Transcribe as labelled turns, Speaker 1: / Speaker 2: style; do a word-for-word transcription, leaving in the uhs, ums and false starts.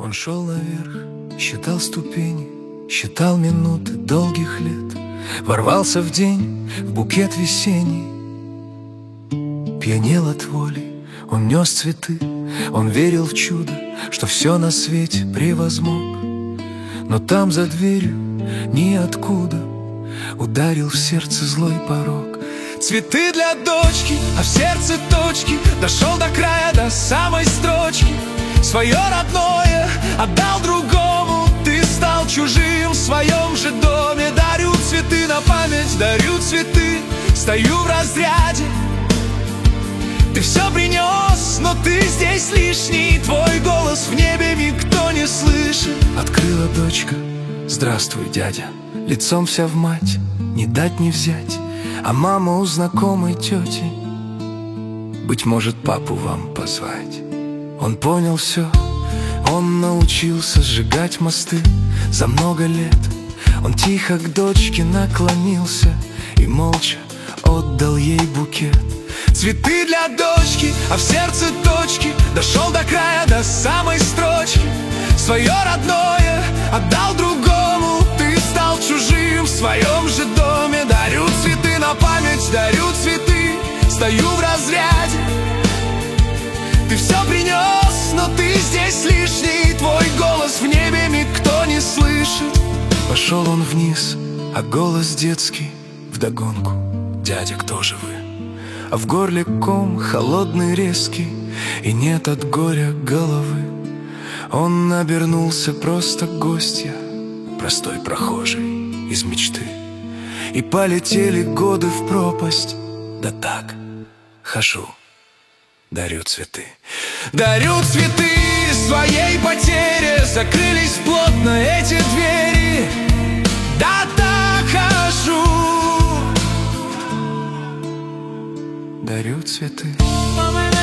Speaker 1: Он шел наверх, считал ступени, считал минуты долгих лет. Ворвался в день, в букет весенний, пьянел от воли, он нес цветы. Он верил в чудо, что все на свете превозмог. Но там за дверью ниоткуда ударил в сердце злой порог. Цветы для дочки, а в сердце точки. Дошел до края, до самой строчки. Свое родное отдал другому. Ты стал чужим в своем же доме. Дарю цветы на память, дарю цветы. Стою в разряде. Ты все принес, но ты здесь лишний. Твой голос в небе никто не слышит. Открыла дочка: здравствуй, дядя. Лицом вся в мать, не дать не взять. А мама у знакомой тети: быть может, папу вам позвать. Он понял все, он научился сжигать мосты. За много лет он тихо к дочке наклонился и молча отдал ей букет. Цветы для дочки, а в сердце точки. Дошел до края, до самой строчки. Свое родное отдал другому. Ты стал чужим в своем же доме. Дарю цветы на память, дарю цветы. Стою в разряде. Ты все принес, но ты здесь лишний. Твой голос в небе никто не слышит. Пошел он вниз, а голос детский вдогонку: дядя, кто же вы? А в горле ком холодный, резкий, и нет от горя головы. Он обернулся просто гостья, простой прохожий из мечты. И полетели годы в пропасть. Да так, хожу, дарю цветы. Дарю цветы своей потере. Закрылись плотно эти двери. Да так хожу, дарю цветы.